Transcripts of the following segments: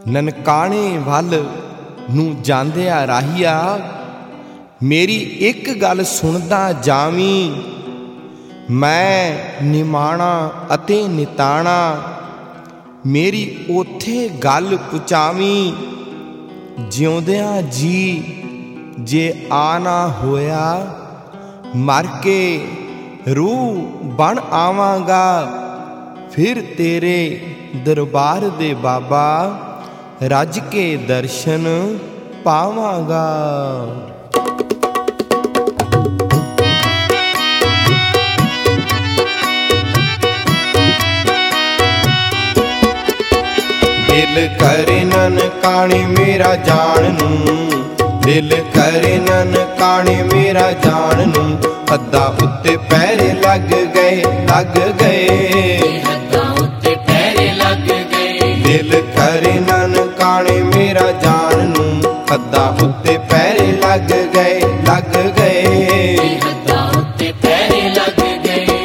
ਨਨਕਾਣੇ ਵੱਲ ਨੂੰ ਜਾਂਦਿਆ ਰਾਹੀਆ, ਮੇਰੀ ਇੱਕ ਗੱਲ ਸੁਣਦਾ ਜਾਵੀਂ। ਮੈਂ ਨਿਮਾਣਾ ਅਤੇ ਨਿਤਾਣਾ, ਮੇਰੀ ਉੱਥੇ ਗੱਲ ਪੁਚਾਵੀਂ। ਜਿਉਂਦਿਆਂ ਜੀ ਜੇ ਆ ਨਾ ਹੋਇਆ, ਮਰ ਕੇ ਰੂਹ ਬਣ ਆਵਾਂਗਾ। ਫਿਰ ਤੇਰੇ ਦਰਬਾਰ ਦੇ ਬਾਬਾ, ਰੱਜ ਕੇ ਦਰਸ਼ਨ ਪਾਵਾਂਗਾ। ਦਿਲ ਕਰੇ ਨਨਕਾਣੇ ਮੇਰਾ ਜਾਣ ਨੂੰ, ਦਿਲ ਕਰੇ ਨਨਕਾਣੇ ਮੇਰਾ ਜਾਣ ਨੂੰ। ਹੱਦਾਂ ਉੱਤੇ ਪੈਰੇ ਲੱਗ ਗਏ, ਲੱਗ ਗਏ, ਹੱਦਾਂ ਉੱਤੇ ਪੈਰੇ ਲੱਗ ਗਏ। ਦਿਲ ਕਰੇ ਨਨਕਾਣੇ ਮੇਰਾ ਜਾਣ ਨੂੰ। ਹੱਦਾਂ ਉੱਤੇ ਪੈਰੇ ਲੱਗ ਗਏ, ਲੱਗ ਗਏ, ਹੱਦਾਂ ਉੱਤੇ ਪੈਰੇ ਲੱਗ ਗਏ।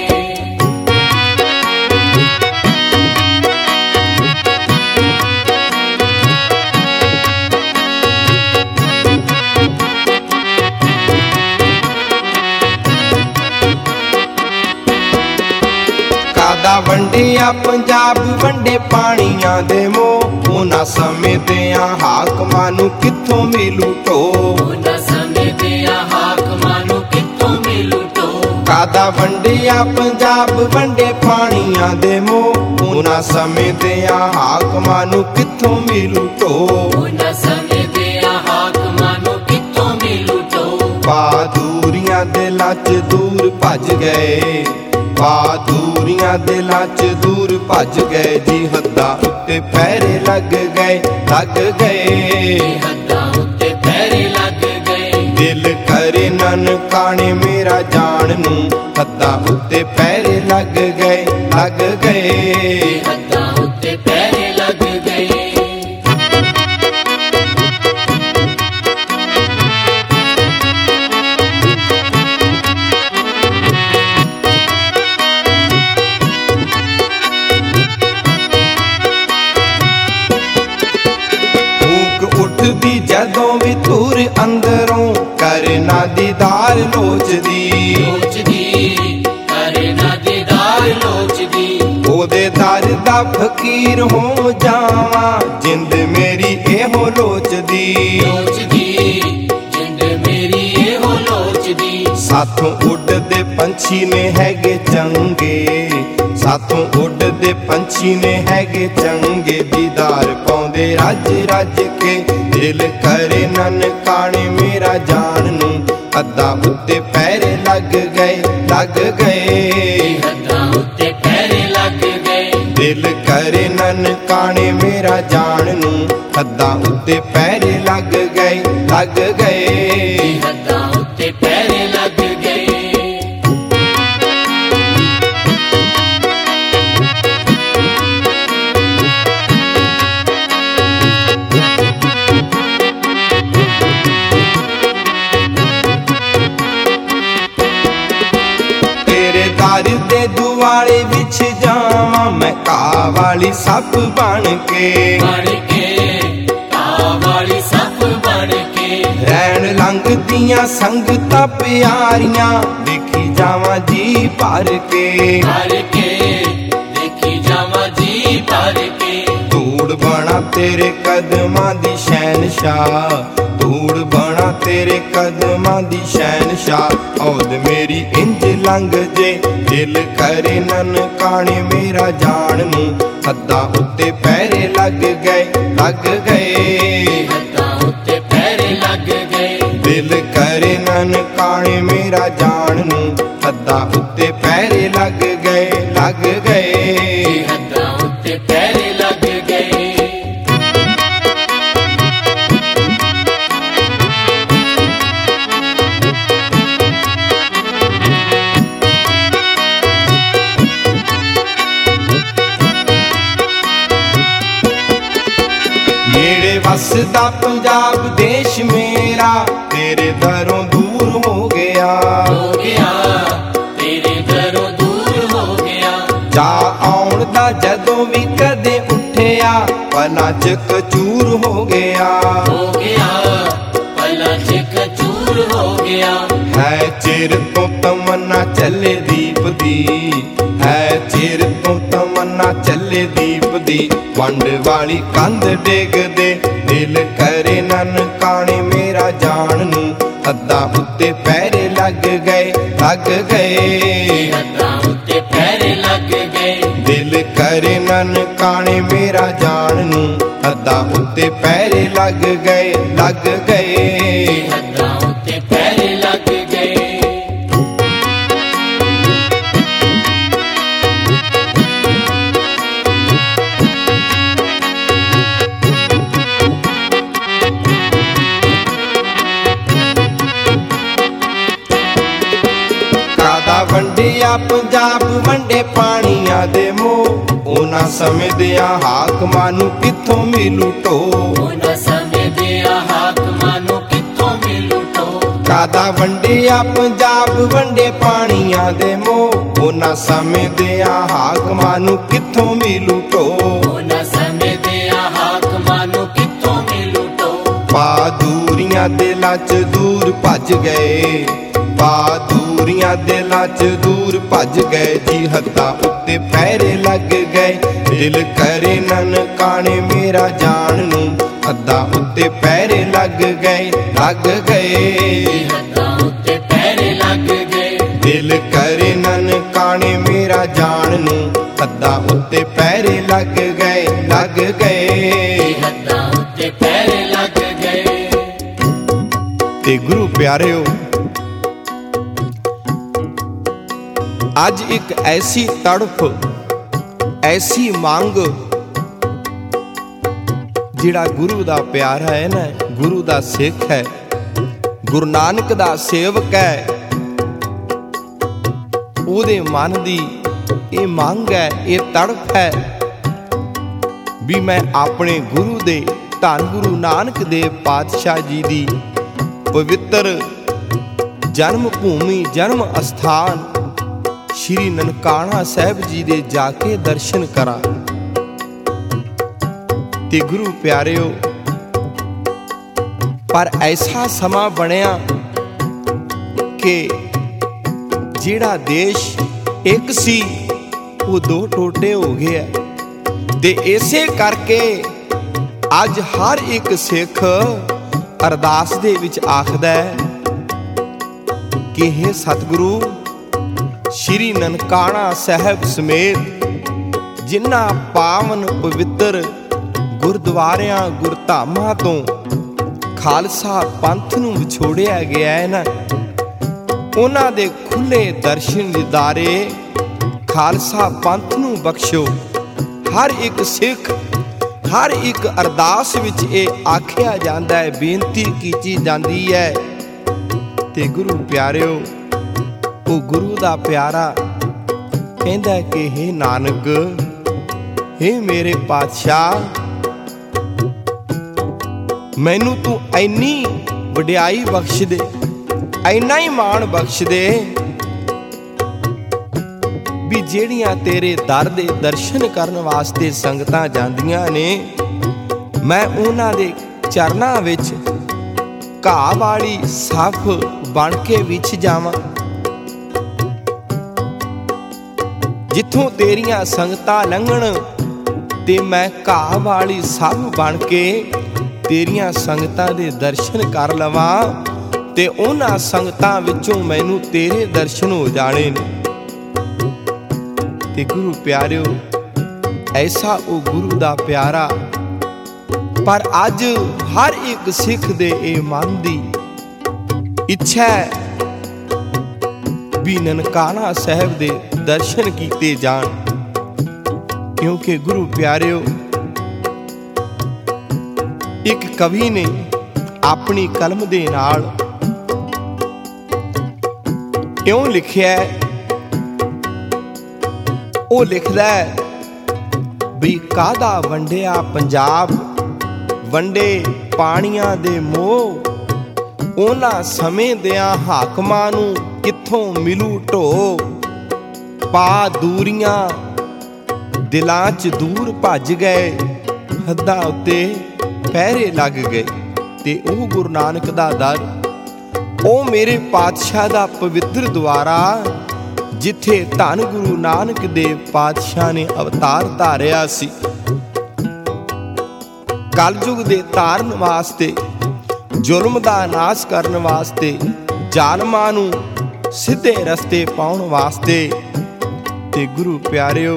ਕਾਦਾ ਵੰਡਿਆ ਪੰਜਾਬ ਵੰਡੇ ਪਾਣੀਆਂ ਦੇ ਮੋਹ। ਉਹਨਾਂ ਸਮੇਂ ਦਿਆਂ ਹਾਕਮਾਂ ਨੂੰ ਕਿੱਥੋਂ ਮਿਲੂ ਢੋਹ। ਉਹਨਾਂ ਸਮੇਂ ਦਿਆਂ ਹਾਕਮਾਂ ਨੂੰ ਕਿੱਥੋਂ ਮਿਲੂ ਢੋਹ। ਕਾਦਾ ਵੰਡਿਆ ਪੰਜਾਬ ਵੰਡੇ ਪਾਣੀਆਂ ਦੇ ਮੋਹ। ਉਹਨਾਂ ਸਮੇਂ ਦਿਆਂ ਹਾਕਮਾਂ ਨੂੰ ਕਿੱਥੋਂ ਮਿਲੂ ਢੋਹ। ਉਹਨਾਂ ਸਮੇਂ ਦਿਆਂ ਹਾਕਮਾਂ ਨੂੰ ਕਿੱਥੋਂ ਮਿਲੂ ਢੋਹ। ਬਹਾਦੂਰੀਆਂ ਦਿਲਾਂ 'ਚ ਦੂਰ ਭੱਜ ਗਏ, ਬਹਾਦੂਰੀਆਂ ਦਿਲਾਂ 'ਚ ਦੂਰ ਭੱਜ ਗਏ ਜੀ। ਹੱਦਾਂ ਉੱਤੇ ਪੈਰੇ ਲੱਗ ਗਏ, ਲੱਗ ਗਏ, ਹੱਦਾਂ ਉੱਤੇ ਪੈਰੇ ਲੱਗ ਗਏ। ਦਿਲ ਕਰੇ ਨਨਕਾਣੇ ਮੇਰਾ ਜਾਣ ਨੂੰ। ਹੱਦਾਂ ਉੱਤੇ ਪੈਰੇ ਲੱਗ ਗਏ, ਲੱਗ ਗਏ, ਹੱਦਾਂ ਉੱਤੇ ਪੈਰੇ ਲੱਗ ਗਏ। ਉੱਠਦੀ ਜਦੋਂ ਵੀ ਧੁਰ ਅੰਦਰੋਂ, ਕਰਨਾ ਦੀਦਾਰ ਲੋਚਦੀ, ਲੋਚਦੀ ਕਰਨਾ ਦੀਦਾਰ ਲੋਚਦੀ। ਉਹਦੇ ਦਰ ਦਾ ਫਕੀਰ ਹੋ ਜਾਵਾਂ, ਜਿੰਦ ਮੇਰੀ ਇਹੋ ਲੋਚਦੀ, ਲੋਚਦੀ ਜਿੰਦ ਮੇਰੀ ਇਹੋ ਲੋਚਦੀ। ਸਾਥੋਂ ਉੱਡਦੇ ਪੰਛੀ ਨੇ ਹੈਗੇ ਚੰਗੇ, ਸਾਥੋਂ ਉੱਡਦੇ ਪੰਛੀ ਨੇ ਹੈਗੇ ਚੰਗੇ। ਦੀਦਾਰ ਪਾਉਂਦੇ ਰੱਜ ਰੱਜ ਕੇ, ਦਿਲ ਕਰੇ ਨਨਕਾਣੇ ਮੇਰਾ ਜਾਣ ਨੂੰ। ਹੱਦਾਂ ਉੱਤੇ ਪੈਰੇ ਲੱਗ ਗਏ, ਲੱਗ ਗਏ, ਹੱਦਾਂ ਉੱਤੇ ਪੈਰੇ ਲੱਗ ਗਏ। ਦਿਲ ਕਰੇ ਨਨਕਾਣੇ ਮੇਰਾ ਜਾਣ ਨੂੰ। ਹੱਦਾਂ ਉੱਤੇ ਪੈਰੇ ਲੱਗ ਗਏ, ਲੱਗ ਗਏ, ਹੱਦਾਂ ਉੱਤੇ ਪੈਰੇ ਲੱਗ ਗਏ। ਦਰ ਦੇ ਦੁਆਲੇ ਵਿੱਚ ਜਾਵਾਂ ਮੈਂ, ਘਾਹ ਵਾਲੀ ਸੱਪ ਬਣ ਕੇ, ਬਣ ਕੇ ਘਾਹ ਵਾਲੀ ਸੱਪ ਬਣ ਕੇ। ਰਹਿਣ ਲੰਘਦੀਆਂ ਸੰਗਤਾਂ ਪਿਆਰੀਆਂ, ਦੇਖੀ ਜਾਵਾਂ ਜੀ ਭਰ ਕੇ, ਭਰ ਕੇ ਦੇਖੀ ਜਾਵਾਂ ਜੀ ਭਰ ਕੇ। ਧੂੜ ਬਣਾ ਤੇਰੇ ਕਦਮਾਂ ਦੀ ਸ਼ਹਿਨਸ਼ਾਹ, ਧੂੜ ਬਣਾ ਤੇਰੇ ਕਦਮਾਂ ਦੀ ਸ਼ਹਿਨਸ਼ਾਹ। ਔਦ ਮੇਰੀ ਇੰਜ ਲੰਘ ਜੇ, ਦਿਲ ਕਰੇ ਨਨਕਾਣੇ ਮੇਰਾ ਜਾਣ ਨੂੰ। ਹੱਦਾਂ ਉੱਤੇ ਪੈਰੇ ਲੱਗ ਗਏ, ਲੱਗ ਗਏ, ਹੱਦਾਂ ਉੱਤੇ ਪੈਰੇ ਲੱਗ ਗਏ। ਦਿਲ ਕਰੇ ਨਨਕਾਣੇ ਮੇਰਾ ਜਾਣ ਨੂੰ। ਹੱਦਾਂ ਉੱਤੇ ਪੈਰੇ ਲੱਗ ਗਏ, ਲੱਗ ਗਏ, ਹੱਦਾਂ ਉੱਤੇ ਪੈਰੇ ਲੱਗ ਗਏ। ਨੇੜੇ ਵਸਦਾ ਪੰਜਾਬ ਦੇਸ਼ ਮੇਰਾ, ਤੇਰੇ ਦਰੋਂ ਦੂਰ ਹੋ ਗਿਆ, ਹੋ ਗਿਆ ਤੇਰੇ ਦਰੋਂ ਦੂਰ ਹੋ ਗਿਆ। ਜਾ ਆਉਣ ਦਾ ਜਦੋਂ ਵੀ ਕਦੇ ਉੱਠਿਆ, ਪਰ ਨਾਚ ਕਚੂਰ ਹੋ ਗਿਆ, ਭਲਾ ਚ ਕਚੂਰ ਹੋ ਗਿਆ। ਹੈ ਚਿਰ ਤੋਂ ਤਮੰਨਾ ਚੱਲੇ ਦੀਪ ਦੀ, ਹੈ ਚਿਰ ਤੋਂ ਤਮੰਨਾ ਚੱਲੇ ਦੀਪ ਦੀ। ਵੰਡ ਵਾਲੀ ਕੰਧ ਡੇਗਦੇ ਦਿਲ ਕਰੇ ਨਨਕਾਣੇ ਮੇਰਾ ਜਾਣ ਨੂੰ। ਹੱਦਾਂ ਉੱਤੇ ਪੈਰੇ ਲੱਗ ਗਏ, ਲੱਗ ਗਏ, ਹੱਦਾਂ ਉੱਤੇ ਪੈਰੇ ਲੱਗ ਗਏ। ਦਿਲ ਕਰੇ ਨਨਕਾਣੇ ਮੇਰਾ ਜਾਣ ਨੂੰ। ਹੱਦਾਂ ਉੱਤੇ ਪੈਰੇ ਲੱਗ ਗਏ, ਲੱਗ ਗਏ, ਹੱਦਾਂ ਉੱਤੇ ਪੈਰੇ ਲੱਗ ਗਏ। ਕਾਦਾ ਵੰਡਿਆ ਪੰਜਾਬ ਵੰਡੇ ਪਾਣੀਆਂ ਦੇ ਮੋਹ। ਉਹਨਾਂ ਸਮੇਂ ਦਿਆਂ ਹਾਕਮਾਂ ਨੂੰ ਕਿੱਥੋਂ ਮਿਲੂ ਢੋ, ਉਹਨਾਂ ਸਮੇਂ ਦਿਆਂ ਹਾਕਮਾਂ ਨੂੰ ਕਿੱਥੋਂ ਮਿਲੂ ਢੋ। ਕਾਦਾ ਵੰਡਿਆ ਪੰਜਾਬ ਵੰਡੇ ਪਾਣੀਆਂ ਦੇ ਮੋਹ। ਉਹਨਾਂ ਸਮੇਂ ਦਿਆਂ ਹਾਕਮਾਂ ਨੂੰ ਕਿੱਥੋਂ ਮਿਲੂ ਢੋ, ਉਹਨਾਂ ਸਮੇਂ ਦਿਆਂ ਹਾਕਮਾਂ ਨੂੰ ਕਿੱਥੋਂ ਮਿਲੂ ਢੋ। ਪਾ ਦੂਰੀਆਂ ਦਿਲਾਂ 'ਚ ਦੂਰ ਭੱਜ ਗਏ, ਪਾ ਦੂਰੀਆਂ ਦਿਲਾਂ 'ਚ ਦੂਰ ਭੱਜ ਗਏ ਜੀ। ਹੱਦਾਂ ਉੱਤੇ ਪੈਰੇ ਲੱਗ ਗਏ, ਦਿਲ ਕਰੇ ਨਨਕਾਣੇ ਮੇਰਾ ਜਾਣ ਨੂੰ। ਹੱਦਾਂ ਉੱਤੇ ਪੈਰੇ ਲੱਗ ਗਏ, ਲੱਗ ਗਏ, ਹੱਦਾਂ ਉੱਤੇ ਪੈਰੇ ਲੱਗ ਗਏ। ਦਿਲ ਕਰੇ ਨਨਕਾਣੇ ਮੇਰਾ ਜਾਣ ਨੂੰ। ਹੱਦਾਂ ਉੱਤੇ ਪੈਰੇ ਲੱਗ ਗਏ, ਲੱਗ ਗਏ, ਹੱਦਾਂ ਉੱਤੇ ਪੈਰੇ ਲੱਗ ਗਏ। ਤੇ ਗੁਰੂ ਪਿਆਰਿਓ, ਅੱਜ ਇੱਕ ਐਸੀ ਤੜਫ, ਐਸੀ ਮੰਗ, ਜਿਹੜਾ ਗੁਰੂ ਦਾ ਪਿਆਰਾ ਹੈ ਨਾ, ਗੁਰੂ ਦਾ ਸਿੱਖ ਹੈ, ਗੁਰੂ ਨਾਨਕ ਦਾ ਸੇਵਕ ਹੈ, ਉਹਦੇ ਮਨ ਦੀ ਇਹ ਮੰਗ ਹੈ, ਇਹ ਤੜਫ ਹੈ ਵੀ ਮੈਂ ਆਪਣੇ ਗੁਰੂ ਦੇ, ਧੰਨ ਗੁਰੂ ਨਾਨਕ ਦੇਵ ਪਾਤਸ਼ਾਹ ਜੀ ਦੀ ਪਵਿੱਤਰ ਜਨਮ ਭੂਮੀ, ਜਨਮ ਅਸਥਾਨ ਸ਼੍ਰੀ ਨਨਕਾਣਾ ਸਾਹਿਬ ਜੀ ਦੇ ਜਾ ਕੇ ਦਰਸ਼ਨ ਕਰਾਂ। ਤੇ ਗੁਰੂ ਪਿਆਰਿਓ, ਪਰ ਐਸਾ ਸਮਾਂ ਬਣਿਆ ਕਿ ਜਿਹੜਾ ਦੇਸ਼ ਇੱਕ ਸੀ ਉਹ ਦੋ ਟੋਟੇ ਹੋ ਗਿਆ। ਤੇ ਇਸੇ ਕਰਕੇ ਅੱਜ ਹਰ ਇੱਕ ਸਿੱਖ ਅਰਦਾਸ ਦੇ ਵਿੱਚ ਆਖਦਾ ਹੈ ਕਿ हे ਸਤਿਗੁਰੂ, ਸ਼੍ਰੀ ਨਨਕਾਣਾ ਸਾਹਿਬ ਸਮੇਤ ਜਿਨ੍ਹਾਂ ਪਾਵਨ ਪਵਿੱਤਰ ਗੁਰਦੁਆਰਿਆਂ, ਗੁਰਧਾਮਾਂ ਤੋਂ ਖਾਲਸਾ ਪੰਥ ਨੂੰ ਵਿਛੋੜਿਆ ਗਿਆ ਹੈ ਨਾ, ਉਹਨਾਂ ਦੇ ਖੁੱਲੇ ਦਰਸ਼ਨ ਦੀਦਾਰੇ ਖਾਲਸਾ ਪੰਥ ਨੂੰ ਬਖਸ਼ੋ। ਹਰ ਇੱਕ ਸਿੱਖ, ਹਰ ਇੱਕ ਅਰਦਾਸ ਵਿੱਚ ਇਹ ਆਖਿਆ ਜਾਂਦਾ ਹੈ, ਬੇਨਤੀ ਕੀਤੀ ਜਾਂਦੀ ਹੈ। ਤੇ ਗੁਰੂ ਪਿਆਰਿਓ, ਉਹ ਗੁਰੂ ਦਾ ਪਿਆਰਾ ਕਹਿੰਦਾ ਕਿ हे ਨਾਨਕ, हे ਮੇਰੇ ਪਾਤਸ਼ਾਹ, ਮੈਨੂੰ ਤੂੰ ਇੰਨੀ ਵਡਿਆਈ ਬਖਸ਼ ਦੇ, ਇੰਨਾ ਹੀ ਮਾਣ ਬਖਸ਼ ਦੇ ਵੀ ਜਿਹੜੀਆਂ ਤੇਰੇ ਦਰ ਦੇ ਦਰਸ਼ਨ ਕਰਨ ਵਾਸਤੇ ਸੰਗਤਾਂ ਜਾਂਦੀਆਂ ਨੇ, ਮੈਂ ਉਹਨਾਂ ਦੇ ਚਰਨਾਂ ਵਿੱਚ ਘਾਹ ਵਾਲੀ ਸੱਫ ਬਣ ਕੇ ਵਿਛ ਜਾਵਾਂ। ਜਿੱਥੋਂ ਤੇਰੀਆਂ ਸੰਗਤਾਂ ਲੰਘਣ ਤੇ ਮੈਂ ਘਾਹ ਵਾਲੀ ਸੱਫ ਬਣ ਕੇ ਤੇਰੀਆਂ ਸੰਗਤਾਂ ਦੇ ਦਰਸ਼ਨ ਕਰ ਲਵਾਂ, ਤੇ ਉਹਨਾਂ ਸੰਗਤਾਂ ਵਿੱਚੋਂ ਮੈਨੂੰ ਤੇਰੇ ਦਰਸ਼ਨ ਹੋ ਜਾਣੇ ਨੇ। ਤੇ ਗੁਰੂ ਪਿਆਰਿਓ, ਐਸਾ ਉਹ ਗੁਰੂ ਦਾ ਪਿਆਰਾ, ਪਰ ਅੱਜ ਹਰ ਇੱਕ ਸਿੱਖ ਦੇ ਇਹ ਮਨ ਦੀ ਇੱਛਾ ਹੈ ਵੀ ਨਨਕਾਣਾ ਸਾਹਿਬ ਦੇ ਦਰਸ਼ਨ ਕੀਤੇ ਜਾਣ। ਕਿਉਂਕਿ ਗੁਰੂ ਪਿਆਰਿਓ, ਇੱਕ ਕਵੀ ਨੇ ਆਪਣੀ ਕਲਮ ਦੇ ਨਾਲ ਇਉਂ ਲਿਖਿਆ ਹੈ, ਉਹ ਲਿਖਦਾ ਹੈ ਵੀ ਕਾਹਦਾ ਵੰਡਿਆ ਪੰਜਾਬ ਵੰਡੇ ਪਾਣੀਆਂ ਦੇ ਮੋਹ। ਉਹਨਾਂ ਸਮੇਂ ਦਿਆਂ ਹਾਕਮਾਂ ਨੂੰ ਕਿੱਥੋਂ ਮਿਲੂ ਢੋ। ਪਾ ਦੂਰੀਆਂ ਦਿਲਾਂ 'ਚ ਦੂਰ ਭੱਜ ਗਏ, ਹੱਦਾਂ ਉੱਤੇ ਪਹਿਰੇ ਲੱਗ ਗਏ। ਤੇ ਉਹ ਗੁਰੂ ਨਾਨਕ ਦਾ ਦਰ, ਉਹ ਮੇਰੇ ਪਾਤਸ਼ਾਹ ਦਾ ਪਵਿੱਤਰ ਦੁਆਰਾ, ਜਿੱਥੇ ਧੰਨ ਗੁਰੂ ਨਾਨਕ ਦੇਵ ਪਾਤਸ਼ਾਹ ਨੇ ਅਵਤਾਰ ਧਾਰਿਆ ਸੀ ਕਲਯੁਗ ਦੇ ਤਾਰਨ ਵਾਸਤੇ, ਜ਼ੁਲਮ ਦਾ ਨਾਸ਼ ਕਰਨ ਵਾਸਤੇ, ਜ਼ਾਲਮਾਂ ਨੂੰ ਸਿੱਧੇ ਰਸਤੇ ਪਾਉਣ ਵਾਸਤੇ। ਤੇ ਗੁਰੂ ਪਿਆਰਿਓ,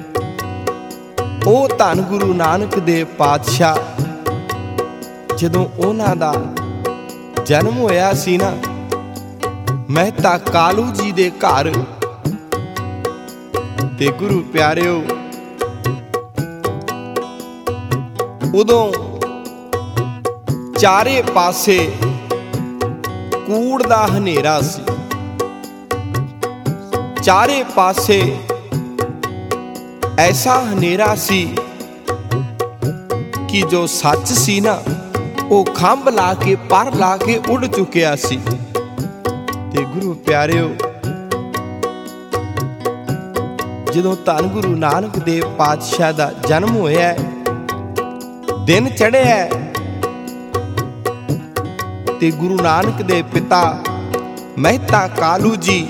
ਉਹ ਧੰਨ ਗੁਰੂ ਨਾਨਕ ਦੇਵ ਪਾਤਸ਼ਾਹ, ਜਦੋਂ ਉਹਨਾਂ ਦਾ ਜਨਮ ਹੋਇਆ ਸੀ ਨਾ ਮਹਿਤਾ ਕਾਲੂ ਜੀ ਦੇ ਘਰ, ਤੇ ਗੁਰੂ ਪਿਆਰਿਓ ਉਦੋਂ ਚਾਰੇ ਪਾਸੇ ਕੂੜ ਦਾ ਹਨੇਰਾ ਸੀ। ਚਾਰੇ ਪਾਸੇ ਐਸਾ ਹਨੇਰਾ ਸੀ ਕਿ ਜੋ ਸੱਚ ਸੀ ਨਾ, ਉਹ ਖੰਭ ਲਾ ਕੇ ਪਰ ਲਾ ਕੇ ਉੱਡ ਚੁੱਕਿਆ ਸੀ। ਤੇ ਗੁਰੂ ਪਿਆਰਿਓ, ਜਦੋਂ ਧੰਨ ਗੁਰੂ ਨਾਨਕ ਦੇਵ ਪਾਤਸ਼ਾਹ ਦਾ ਜਨਮ ਹੋਇਆ, ਦਿਨ ਚੜ੍ਹਿਆ, ਤੇ ਗੁਰੂ ਨਾਨਕ ਦੇ ਪਿਤਾ ਮਹਿਤਾ ਕਾਲੂ ਜੀ,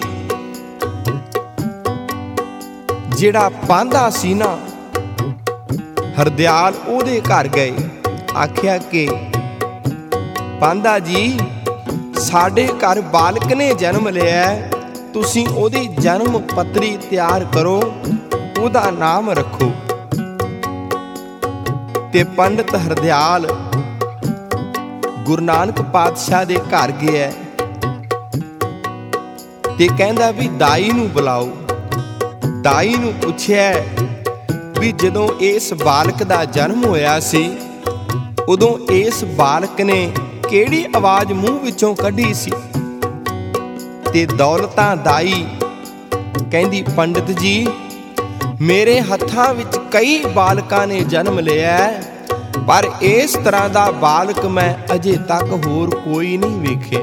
ਜਿਹੜਾ ਪਾਂਧਾ ਸੀ ਨਾ ਹਰਦਿਆਲ, ਉਹਦੇ ਘਰ ਗਏ। ਆਖਿਆ ਕਿ ਪਾਂਧਾ ਜੀ, ਸਾਡੇ ਘਰ ਬਾਲਕ ਨੇ ਜਨਮ ਲਿਆ, ਤੁਸੀਂ ਉਹਦੀ ਜਨਮ ਪੱਤਰੀ ਤਿਆਰ ਕਰੋ, ਉਹਦਾ ਨਾਮ ਰੱਖੋ। ਤੇ ਪੰਡਤ ਹਰਦਿਆਲ ਗੁਰੂ ਨਾਨਕ ਪਾਤਸ਼ਾਹ ਦੇ ਘਰ ਗਿਆ ਤੇ ਕਹਿੰਦਾ ਵੀ ਦਾਈ ਨੂੰ ਬੁਲਾਓ। ਦਾਈ ਨੂੰ ਪੁੱਛਿਆ ਵੀ ਜਦੋਂ ਇਸ ਬਾਲਕ ਦਾ ਜਨਮ ਹੋਇਆ ਸੀ, ਉਦੋਂ ਇਸ ਬਾਲਕ ਨੇ ਕਿਹੜੀ ਆਵਾਜ਼ ਮੂੰਹ ਵਿੱਚੋਂ ਕੱਢੀ ਸੀ? ਤੇ ਦੌਲਤਾਂ ਦਾਈ ਕਹਿੰਦੀ, ਪੰਡਤ ਜੀ, ਮੇਰੇ ਹੱਥਾਂ ਵਿੱਚ ਕਈ ਬਾਲਕਾਂ ਨੇ ਜਨਮ ਲਿਆ, ਪਰ ਇਸ ਤਰ੍ਹਾਂ ਦਾ ਬਾਲਕ ਮੈਂ ਅਜੇ ਤੱਕ ਹੋਰ ਕੋਈ ਨਹੀਂ ਵੇਖਿਆ।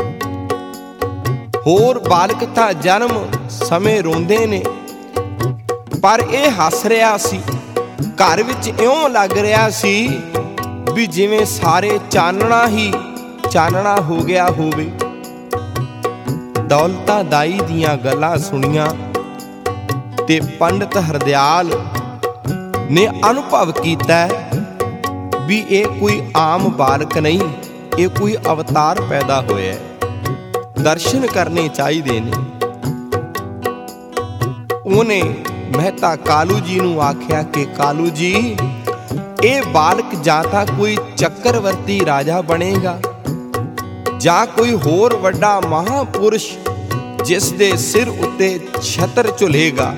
ਹੋਰ ਬਾਲਕ ਤਾਂ ਜਨਮ ਸਮੇਂ ਰੋਂਦੇ ਨੇ, ਪਰ ਇਹ ਹੱਸ ਰਿਹਾ ਸੀ। ਘਰ ਵਿੱਚ ਇਉਂ ਲੱਗ ਰਿਹਾ ਸੀ ਵੀ ਜਿਵੇਂ ਸਾਰੇ ਚਾਨਣਾ ਹੀ ਚਾਨਣਾ ਹੋ ਗਿਆ ਹੋਵੇ। ਦੌਲਤਾਂ ਦਾਈ ਦੀਆਂ ਗੱਲਾਂ ਸੁਣੀਆਂ ਤੇ ਪੰਡਤ ਹਰਦਿਆਲ ਨੇ ਅਨੁਭਵ ਕੀਤਾ ਵੀ ਇਹ ਕੋਈ ਆਮ ਬਾਲਕ ਨਹੀਂ, ਇਹ ਕੋਈ ਅਵਤਾਰ ਪੈਦਾ ਹੋਇਆ, ਦਰਸ਼ਨ ਕਰਨੇ ਚਾਹੀਦੇ ਨੇ। ਉਹਨੇ ਮਹਿਤਾ ਕਾਲੂ ਜੀ ਨੂੰ ਆਖਿਆ ਕਿ ਕਾਲੂ ਜੀ, ਇਹ ਬਾਲਕ ਜਾਂ ਤਾਂ ਕੋਈ ਚੱਕਰਵਰਤੀ ਰਾਜਾ ਬਣੇਗਾ, ਜਾਂ ਕੋਈ ਹੋਰ ਵੱਡਾ ਮਹਾਪੁਰਸ਼ ਜਿਸ ਦੇ ਸਿਰ ਉੱਤੇ ਛਤਰ ਝੁਲੇਗਾ।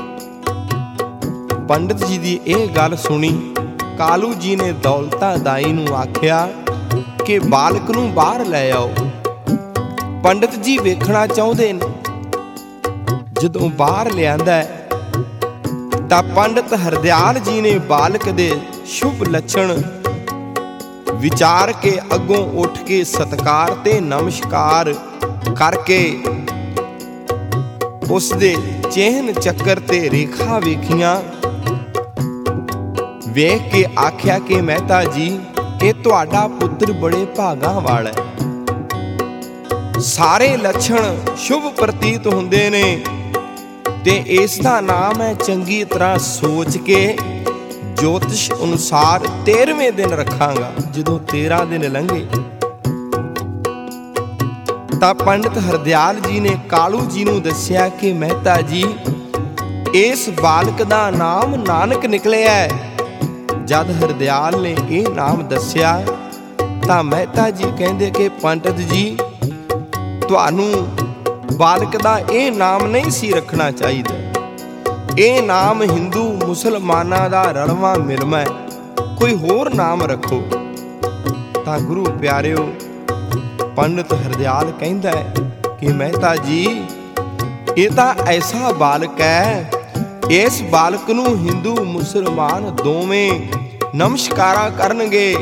ਪੰਡਤ ਜੀ ਦੀ ਇਹ ਗੱਲ ਸੁਣੀ, ਕਾਲੂ ਜੀ ਨੇ ਦੌਲਤਾਂ ਦਾਈ ਨੂੰ ਆਖਿਆ ਕਿ ਬਾਲਕ ਨੂੰ ਬਾਹਰ ਲੈ ਆਓ। ਪੰਡਤ ਜੀ ਵੇਖਣਾ ਚਾਹੁੰਦੇ ਨੇ। ਜਦੋਂ ਬਾਹਰ ਲਿਆਂਦਾ ਤਾਂ ਪੰਡਤ ਹਰਦਿਆਲ ਜੀ ਨੇ ਬਾਲਕ ਦੇ ਸ਼ੁਭ ਲੱਛਣ ਵਿਚਾਰ ਕੇ ਅੱਗੋਂ ਉੱਠ ਕੇ ਸਤਿਕਾਰ ਤੇ ਨਮਸਕਾਰ ਕਰਕੇ ਉਸ ਦੇ ਚਿਹਨ ਚੱਕਰ ਤੇ ਰੇਖਾ ਵੇਖੀਆਂ। ਵੇਖ ਕੇ ਆਖਿਆ ਕਿ ਮਹਿਤਾ ਜੀ, ਇਹ ਤੁਹਾਡਾ ਪੁੱਤਰ ਬੜੇ ਭਾਗਾਂ ਵਾਲਾ ਹੈ। ਸਾਰੇ ਲੱਛਣ ਸ਼ੁਭ ਪ੍ਰਤੀਤ ਹੁੰਦੇ ਨੇ ਤੇ ਇਸ ਦਾ ਨਾਮ ਹੈ ਚੰਗੀ ਤਰ੍ਹਾਂ ਸੋਚ ਕੇ ਜੋਤਿਸ਼ ਅਨੁਸਾਰ 13ਵੇਂ ਦਿਨ ਰੱਖਾਂਗਾ। ਜਦੋਂ 13 ਦਿਨ ਲੰਘੇ ਤਾਂ ਪੰਡਤ ਹਰਦਿਆਲ ਜੀ ਨੇ ਕਾਲੂ ਜੀ ਨੂੰ ਦੱਸਿਆ ਕਿ ਮਹਿਤਾ ਜੀ, ਇਸ ਬਾਲਕ ਦਾ ਨਾਮ ਨਾਨਕ ਨਿਕਲਿਆ ਹੈ। ਜਦ ਹਰਦਿਆਲ ਨੇ ਇਹ ਨਾਮ ਦੱਸਿਆ ਤਾਂ ਮਹਿਤਾ ਜੀ ਕਹਿੰਦੇ ਕਿ ਪੰਡਤ ਜੀ, ਤੁਹਾਨੂੰ ਬਾਲਕ ਦਾ ਇਹ ਨਾਮ ਨਹੀਂ ਸੀ ਰੱਖਣਾ ਚਾਹੀਦਾ। ਇਹ ਨਾਮ ਹਿੰਦੂ ਮੁਸਲਮਾਨਾਂ ਦਾ ਰਲਵਾਂ ਮਿਲਵਾਂ ਹੈ, ਕੋਈ ਹੋਰ ਨਾਮ ਰੱਖੋ। ਤਾਂ ਗੁਰੂ ਪਿਆਰਿਓ, ਪੰਡਤ ਹਰਦਿਆਲ ਕਹਿੰਦਾ ਹੈ ਕਿ ਮਹਿਤਾ ਜੀ, ਇਹ ਤਾਂ ਐਸਾ ਬਾਲਕ ਹੈ, ਇਸ ਬਾਲਕ ਨੂੰ ਹਿੰਦੂ ਮੁਸਲਮਾਨ ਦੋਵੇਂ ਨਮਸਕਾਰਾਂ ਕਰਨਗੇ।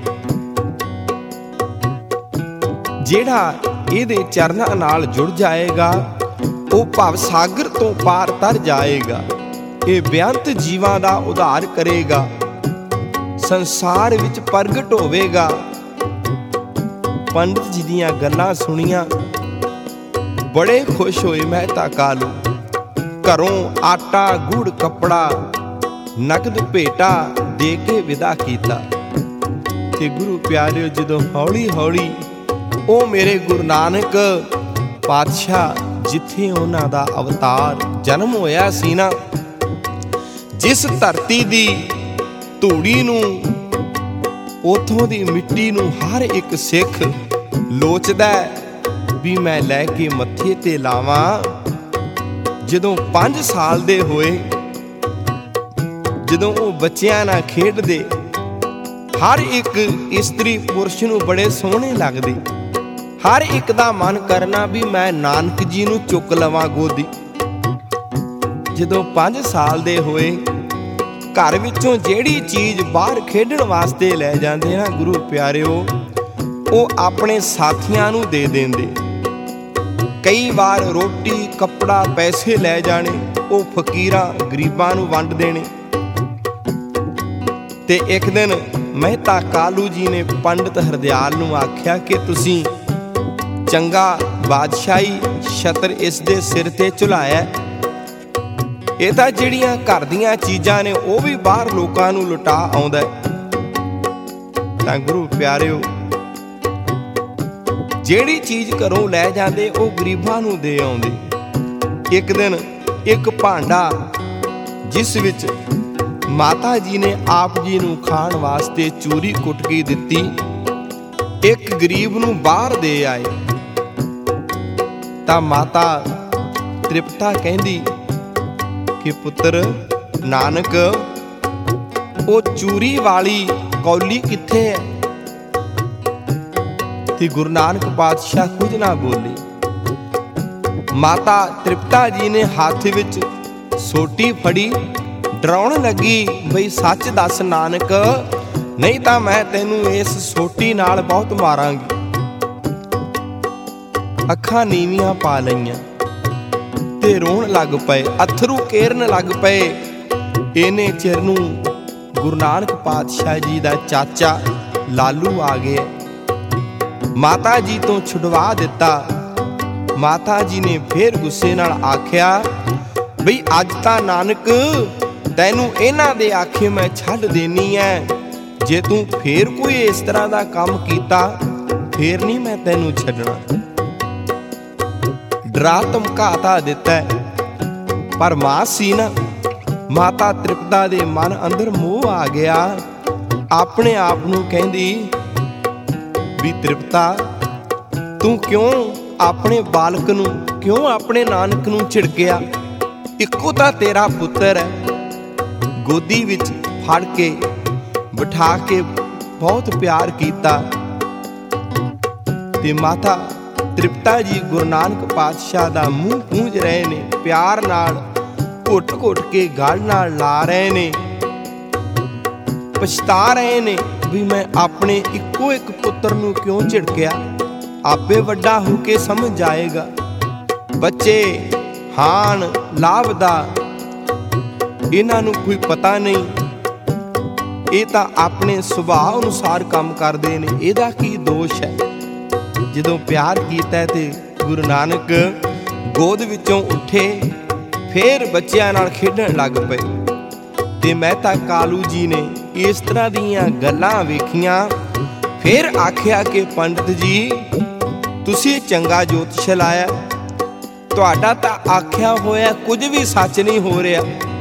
ਜਿਹੜਾ ਇਹਦੇ ਚਰਨਾਂ ਨਾਲ ਜੁੜ ਜਾਏਗਾ, ਉਹ ਭਵ ਸਾਗਰ ਤੋਂ ਪਾਰ ਤਰ ਜਾਏਗਾ। ਇਹ ਬੇਅੰਤ ਜੀਵਾਂ ਦਾ ਉਧਾਰ ਕਰੇਗਾ। ਸੰਸਾਰ ਵਿੱਚ ਪ੍ਰਗਟ ਹੋਵੇਗਾ। ਪੰਡਤ ਜੀ ਦੀਆਂ ਗੱਲਾਂ ਸੁਣੀਆਂ, ਬੜੇ ਖੁਸ਼ ਹੋਏ ਮਹਿਤਾ ਕਾਲੂ। ਘਰੋਂ ਆਟਾ, ਗੁੜ, ਕੱਪੜਾ, ਨਕਦ ਭੇਟਾ ਦੇ ਕੇ ਵਿਦਾ ਕੀਤਾ। ਤੇ ਗੁਰੂ ਪਿਆਰਿਓ, ਜਦੋਂ ਹੌਲੀ ਹੌਲੀ ਉਹ ਮੇਰੇ ਗੁਰੂ ਨਾਨਕ ਪਾਤਸ਼ਾਹ, ਜਿੱਥੇ ਉਹਨਾਂ ਦਾ ਅਵਤਾਰ ਜਨਮ ਹੋਇਆ ਸੀ ਨਾ, ਜਿਸ ਧਰਤੀ ਦੀ ਧੂੜੀ ਨੂੰ, ਉਥੋਂ ਦੀ ਮਿੱਟੀ ਨੂੰ ਹਰ ਇੱਕ ਸਿੱਖ ਲੋਚਦਾ ਵੀ ਮੈਂ ਲੈ ਕੇ ਮੱਥੇ ਤੇ ਲਾਵਾਂ। ਜਦੋਂ 5 ਸਾਲ ਦੇ ਹੋਏ, ਜਦੋਂ ਉਹ ਬੱਚਿਆਂ ਨਾਲ ਖੇਡਦੇ, ਹਰ ਇੱਕ ਇਸਤਰੀ ਪੁਰਸ਼ ਨੂੰ ਬੜੇ ਸੋਹਣੇ ਲੱਗਦੇ। ਹਰ ਇੱਕ ਦਾ ਮਨ ਕਰਨਾ ਵੀ ਮੈਂ ਨਾਨਕ ਜੀ ਨੂੰ ਚੁੱਕ ਲਵਾਂ ਗੋਦੀ। ਜਦੋਂ 5 ਸਾਲ ਦੇ ਹੋਏ, ਘਰ ਵਿੱਚੋਂ ਜਿਹੜੀ ਚੀਜ਼ ਬਾਹਰ ਖੇਡਣ ਵਾਸਤੇ ਲੈ ਜਾਂਦੇ ਨਾ ਗੁਰੂ ਪਿਆਰਿਓ, ਉਹ ਆਪਣੇ ਸਾਥੀਆਂ ਨੂੰ ਦੇ ਦਿੰਦੇ। ਕਈ ਵਾਰ ਰੋਟੀ, ਕੱਪੜਾ, ਪੈਸੇ ਲੈ ਜਾਣੇ, ਉਹ ਫਕੀਰਾਂ ਗਰੀਬਾਂ ਨੂੰ ਵੰਡ ਦੇਣੇ। ਤੇ ਇੱਕ ਦਿਨ ਮਹਿਤਾ ਕਾਲੂ ਜੀ ਨੇ ਪੰਡਤ ਹਰਦਿਆਲ ਨੂੰ ਆਖਿਆ ਕਿ ਤੁਸੀਂ ਚੰਗਾ ਬਾਦਸ਼ਾਹੀ ਛਤਰ ਇਸ ਦੇ ਸਿਰ ਤੇ ਝੁਲਾਇਆ। ਇਹ ਤਾਂ ਜਿਹੜੀਆਂ ਘਰ ਦੀਆਂ ਚੀਜ਼ਾਂ ਨੇ ਉਹ ਵੀ ਬਾਹਰ ਲੋਕਾਂ ਨੂੰ ਲੁਟਾ ਆਉਂਦਾ। ਤਾਂ ਗੁਰੂ ਪਿਆਰਿਓ, ਜਿਹੜੀ ਚੀਜ਼ ਘਰੋਂ ਲੈ ਜਾਂਦੇ ਉਹ ਗਰੀਬਾਂ ਨੂੰ ਦੇ ਆਉਂਦੇ। ਇੱਕ ਦਿਨ ਇੱਕ ਭਾਂਡਾ, ਜਿਸ ਵਿੱਚ ਮਾਤਾ ਜੀ ਨੇ ਆਪ ਜੀ ਨੂੰ ਖਾਣ ਵਾਸਤੇ ਚੂਰੀ ਕੁੱਟ ਕੇ ਦਿੱਤੀ, ਇੱਕ ਗਰੀਬ ਨੂੰ ਬਾਹਰ ਦੇ ਆਏ। ਤਾਂ ਮਾਤਾ ਤ੍ਰਿਪਤਾ ਕਹਿੰਦੀ ਕਿ ਪੁੱਤਰ ਨਾਨਕ, ਉਹ ਚੂਰੀ ਵਾਲੀ ਕੌਲੀ ਕਿੱਥੇ ਹੈ? ਤੇ ਗੁਰੂ ਨਾਨਕ ਪਾਤਸ਼ਾਹ ਕੁਝ ਨਾ ਬੋਲੇ। ਮਾਤਾ ਤ੍ਰਿਪਤਾ ਜੀ ਨੇ ਹੱਥ ਵਿੱਚ ਸੋਟੀ ਫੜੀ, ਡਰਾਉਣ ਲੱਗੀ ਬਈ ਸੱਚ ਦੱਸ ਨਾਨਕ, ਨਹੀਂ ਤਾਂ ਮੈਂ ਤੈਨੂੰ ਇਸ ਸੋਟੀ ਨਾਲ ਬਹੁਤ ਮਾਰਾਂਗੀ। ਅੱਖਾਂ ਨੀਵੀਆਂ ਪਾ ਲਈਆਂ ਤੇ ਰੋਣ ਲੱਗ ਪਏ, ਅਥਰੂ ਕੇਰਨ ਲੱਗ ਪਏ। ਇਹਨੇ ਚਿਰ ਨੂੰ ਗੁਰੂ ਨਾਨਕ ਪਾਤਸ਼ਾਹ ਜੀ ਦਾ ਚਾਚਾ ਲਾਲੂ ਆ ਗਿਆ, ਮਾਤਾ ਜੀ ਤੋਂ ਛੁਡਵਾ ਦਿੱਤਾ। ਮਾਤਾ ਜੀ ਨੇ ਫੇਰ ਗੁੱਸੇ ਨਾਲ ਆਖਿਆ ਬਈ ਅੱਜ ਤਾਂ ਨਾਨਕ ਤੈਨੂੰ ਇਹਨਾਂ ਦੇ ਆਖੇ ਮੈਂ ਛੱਡ ਦੇਣੀ ਐ, ਜੇ ਤੂੰ ਫੇਰ ਕੋਈ ਇਸ ਤਰ੍ਹਾਂ ਦਾ ਕੰਮ ਕੀਤਾ ਫੇਰ ਨਹੀਂ ਮੈਂ ਤੈਨੂੰ ਛੱਡਣਾ। ਡਰਾ ਧਮਕਾ ਦਿੱਤਾ, ਪਰ ਮਾਂ ਸੀ ਨਾ, ਮਾਤਾ ਤ੍ਰਿਪਤਾ ਦੇ ਮਨ ਅੰਦਰ ਮੋਹ ਆ ਗਿਆ। ਆਪਣੇ ਆਪ ਨੂੰ ਕਹਿੰਦੀ ਵੀ ਤ੍ਰਿਪਤਾ, ਤੂੰ ਕਿਉਂ ਆਪਣੇ ਬਾਲਕ ਨੂੰ, ਕਿਉਂ ਆਪਣੇ ਨਾਨਕ ਨੂੰ ਝਿੜਕਿਆ? ਇੱਕੋ ਤਾਂ ਤੇਰਾ ਪੁੱਤਰ ਹੈ, ਗੋਦੀ ਵਿੱਚ ਫੜ ਕੇ ਬਿਠਾ ਕੇ ਬਹੁਤ ਪਿਆਰ ਕੀਤਾ। ਤੇ ਮਾਤਾ ਤ੍ਰਿਪਤਾ ਜੀ ਗੁਰੂ ਨਾਨਕ ਪਾਤਸ਼ਾਹ ਦਾ ਮੂੰਹ ਪੂੰਝ ਰਹੇ ਨੇ, ਪਿਆਰ ਨਾਲ ਘੁੱਟ-ਘੁੱਟ ਕੇ ਗਲ ਨਾਲ ਲਾ ਰਹੇ ਨੇ, ਪਛਤਾ ਰਹੇ ਨੇ ਵੀ ਮੈਂ ਆਪਣੇ ਇੱਕੋ ਇੱਕ ਪੁੱਤਰ ਨੂੰ ਕਿਉਂ ਝਿੜਕਿਆ। ਆਪੇ ਵੱਡਾ ਹੋ ਕੇ ਸਮਝ ਜਾਏਗਾ। ਬੱਚੇ ਹਾਨ ਲਾਭ ਦਾ ਇਹਨਾਂ ਨੂੰ ਕੋਈ ਪਤਾ ਨਹੀਂ, ਇਹ ਤਾਂ ਆਪਣੇ ਸੁਭਾਅ ਅਨੁਸਾਰ ਕੰਮ ਕਰਦੇ ਨੇ, ਇਹਦਾ ਕੀ ਦੋਸ਼ ਹੈ। ਜਦੋਂ ਪਿਆਰ ਕੀਤਾ ਤੇ ਗੁਰੂ ਨਾਨਕ ਗੋਦ ਵਿੱਚੋਂ ਉੱਠੇ, ਫੇਰ ਬੱਚਿਆਂ ਨਾਲ ਖੇਡਣ ਲੱਗ ਪਏ। ਤੇ ਮਹਿਤਾ ਕਾਲੂ ਜੀ ਨੇ ਇਸ ਤਰ੍ਹਾਂ ਦੀਆਂ ਗੱਲਾਂ ਵੇਖੀਆਂ। ਫੇਰ ਆਖਿਆ ਕਿ ਪੰਡਤ ਜੀ, ਤੁਸੀਂ ਚੰਗਾ ਜੋਤਿਸ਼ ਲਾਇਆ, ਤੁਹਾਡਾ ਤਾਂ ਆਖਿਆ ਹੋਇਆ ਕੁਝ ਵੀ ਸੱਚ ਨਹੀਂ ਹੋ ਰਿਹਾ।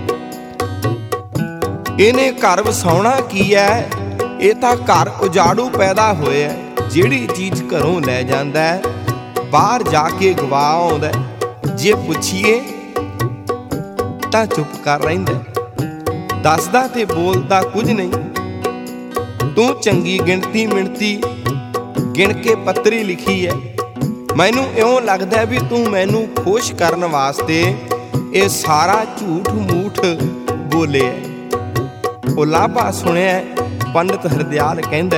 ਇਹਨੇ ਘਰ ਵਸਾਉਣਾ ਕੀ ਹੈ? ਇਹ ਤਾਂ ਘਰ ਉਜਾੜੂ ਪੈਦਾ ਹੋਇਆ। ਜਿਹੜੀ ਚੀਜ਼ ਘਰੋਂ ਲੈ ਜਾਂਦਾ ਹੈ, ਬਾਹਰ ਜਾ ਕੇ ਗਵਾ ਆਉਂਦਾ। ਜੇ ਪੁੱਛੀਏ ਤਾਂ ਚੁੱਪ ਕਰ ਰਹਿੰਦਾ, ਦੱਸਦਾ ਤੇ ਬੋਲਦਾ ਕੁਝ ਨਹੀਂ। ਤੂੰ ਚੰਗੀ ਗਿਣਤੀ ਮਿਣਤੀ ਗਿਣ ਕੇ ਪੱਤਰੀ ਲਿਖੀ ਹੈ, ਮੈਨੂੰ ਇਉਂ ਲੱਗਦਾ ਵੀ ਤੂੰ ਮੈਨੂੰ ਖੁਸ਼ ਕਰਨ ਵਾਸਤੇ ਇਹ ਸਾਰਾ ਝੂਠ ਮੂਠ ਬੋਲਿਆ। ਉਹ ਲਾਭਾ ਸੁਣਿਆ। ਪੰਡਤ ਹਰਦਿਆਲ ਕਹਿੰਦਾ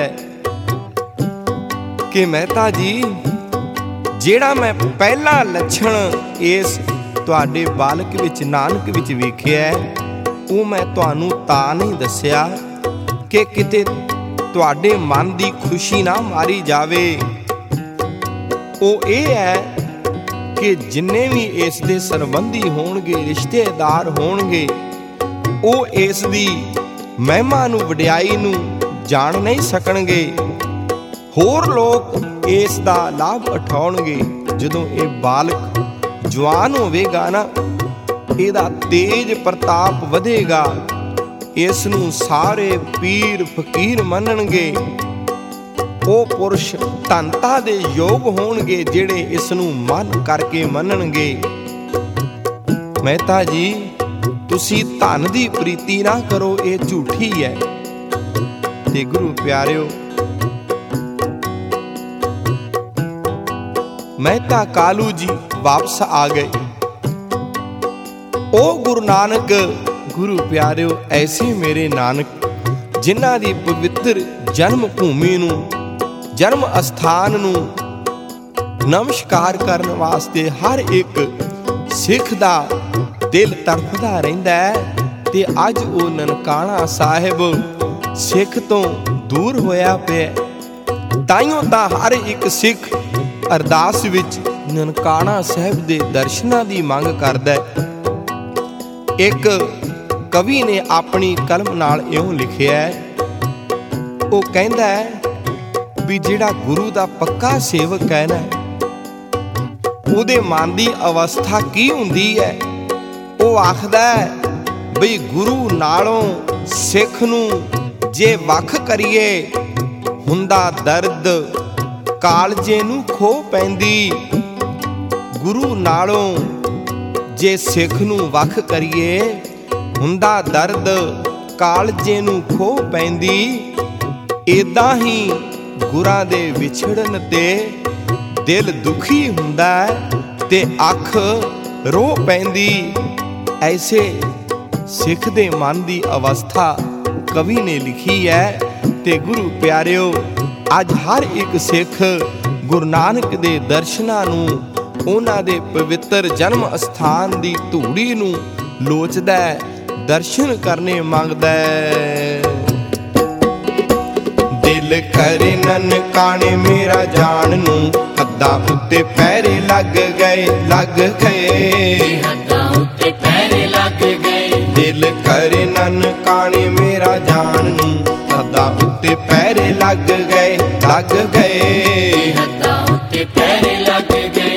ਕਿ ਮਹਿਤਾ ਜੀ, ਜਿਹੜਾ ਮੈਂ ਪਹਿਲਾ ਲੱਛਣ ਇਸ ਤੁਹਾਡੇ ਬਾਲਕ ਵਿੱਚ, ਨਾਨਕ ਵਿੱਚ ਵੇਖਿਆ, ਉਹ ਮੈਂ ਤੁਹਾਨੂੰ ਤਾਂ ਨਹੀਂ ਦੱਸਿਆ ਕਿ ਕਿਤੇ ਤੁਹਾਡੇ ਮਨ ਦੀ ਖੁਸ਼ੀ ਨਾ ਮਾਰੀ ਜਾਵੇ। ਉਹ ਇਹ ਹੈ ਕਿ ਜਿੰਨੇ ਵੀ ਇਸ ਦੇ ਸੰਬੰਧੀ ਹੋਣਗੇ, ਰਿਸ਼ਤੇਦਾਰ ਹੋਣਗੇ, ਉਹ ਇਸ ਦੀ ਮਹਿਮਾ ਨੂੰ, ਵਡਿਆਈ ਨੂੰ ਜਾਣ ਨਹੀਂ ਸਕਣਗੇ। ਹੋਰ ਲੋਕ ਇਸ ਦਾ ਲਾਭ ਉਠਾਉਣਗੇ। ਜਦੋਂ ਇਹ ਬਾਲਕ ਜਵਾਨ ਹੋਵੇਗਾ ਨਾ, ਇਹਦਾ ਤੇਜ ਪ੍ਰਤਾਪ ਵਧੇਗਾ। ਇਸ ਨੂੰ ਸਾਰੇ ਪੀਰ ਫਕੀਰ ਮੰਨਣਗੇ। ਉਹ ਪੁਰਸ਼ ਧਨਤਾ ਦੇ ਯੋਗ ਹੋਣਗੇ ਜਿਹੜੇ ਇਸ ਨੂੰ ਮਨ ਕਰਕੇ ਮੰਨਣਗੇ। ਮਹਿਤਾ ਜੀ, ਤੁਸੀਂ ਧਨ ਦੀ ਪ੍ਰੀਤੀ ਨਾ ਕਰੋ, ਇਹ ਝੂਠੀ ਹੈ। ਤੇ ਗੁਰੂ ਪਿਆਰਿਓ, ਮਹਿਤਾ ਕਾਲੂ ਜੀ ਵਾਪਸ ਆ ਗਏ। ਉਹ ਗੁਰੂ ਨਾਨਕ, ਗੁਰੂ ਪਿਆਰਿਓ, ਐਸੇ ਮੇਰੇ ਨਾਨਕ ਜਿਨ੍ਹਾਂ ਦੀ ਪਵਿੱਤਰ ਜਨਮ ਭੂਮੀ ਨੂੰ, ਜਨਮ ਅਸਥਾਨ ਨੂੰ ਨਮਸਕਾਰ ਕਰਨ ਵਾਸਤੇ ਹਰ ਇੱਕ ਸਿੱਖ ਦਾ ਦਿਲ ਤੜਫਦਾ ਰਹਿੰਦਾ ਹੈ। ਤੇ ਅੱਜ ਉਹ ਨਨਕਾਣਾ ਸਾਹਿਬ ਸਿੱਖ ਤੋਂ ਦੂਰ ਹੋਇਆ ਪਿਆ। ਤਾਈਓ ਤਾਂ ਹਰ ਇੱਕ ਸਿੱਖ ਅਰਦਾਸ ਵਿੱਚ ਨਨਕਾਣਾ ਸਾਹਿਬ ਦੇ ਦਰਸ਼ਨਾਂ ਦੀ ਮੰਗ ਕਰਦਾ ਹੈ। ਇੱਕ ਕਵੀ ਨੇ ਆਪਣੀ ਕਲਮ ਨਾਲ ਇਉਂ ਲਿਖਿਆ ਹੈ, ਉਹ ਕਹਿੰਦਾ ਹੈ ਵੀ ਜਿਹੜਾ ਗੁਰੂ ਦਾ ਪੱਕਾ ਸੇਵਕ ਹੈ ਨਾ, ਉਹਦੇ ਮਨ ਦੀ ਅਵਸਥਾ ਕੀ ਹੁੰਦੀ ਹੈ। ਉਹ ਆਖਦਾ ਹੈ ਬਈ ਗੁਰੂ ਨਾਲੋਂ ਸਿੱਖ ਨੂੰ ਜੇ ਵੱਖ ਕਰੀਏ, ਹੁੰਦਾ ਦਰਦ ਕਾਲਜੇ ਨੂੰ ਖੋ ਪੈਂਦੀ। ਗੁਰੂ ਨਾਲੋਂ ਜੇ ਸਿੱਖ ਨੂੰ ਵੱਖ ਕਰੀਏ, ਹੁੰਦਾ ਦਰਦ ਕਾਲਜੇ ਨੂੰ ਖੋ ਪੈਂਦੀ। ਏਦਾਂ ਹੀ ਗੁਰਾਂ ਦੇ ਵਿਛੜਨ ਤੇ ਦਿਲ ਦੁਖੀ ਹੁੰਦਾ ਤੇ ਅੱਖ ਰੋ ਪੈਂਦੀ। ਐਸੇ ਸਿੱਖ ਦੇ ਮਨ ਦੀ ਅਵਸਥਾ ਕਵੀ ਨੇ ਲਿਖੀ ਹੈ। ਤੇ ਗੁਰੂ ਪਿਆਰਿਓ, ਅੱਜ ਹਰ ਇੱਕ ਸਿੱਖ ਗੁਰੂ ਨਾਨਕ ਦੇ ਦਰਸ਼ਨਾਂ ਨੂੰ, ਉਹਨਾਂ ਦੇ ਪਵਿੱਤਰ ਜਨਮ ਅਸਥਾਨ ਦੀ ਧੂੜੀ ਨੂੰ ਲੋਚਦਾ ਹੈ, ਦਰਸ਼ਨ ਕਰਨੇ ਮੰਗਦਾ ਹੈ। ਦਿਲ ਕਰੇ ਨਨਕਾਣੇ ਮੇਰਾ ਜਾਣ ਨੂੰ, ਹੱਦਾਂ ਉੱਤੇ ਪੈਰੇ ਲੱਗ ਗਏ, ਲੱਗ ਗਏ, ਹੱਦਾਂ ਉੱਤੇ ਪੈਰੇ ਲੱਗ ਗਏ। ਦਿਲ ਕਰੇ ਨਨਕਾਣੇ ਮੇਰਾ ਜਾਣ ਨੂੰ, ਹੱਦਾਂ ਉੱਤੇ ਪੈਰੇ ਲੱਗ ਗਏ, ਲੱਗ ਗਏ, ਹੱਦਾਂ ਉੱਤੇ ਪੈਰੇ ਲੱਗ ਗਏ।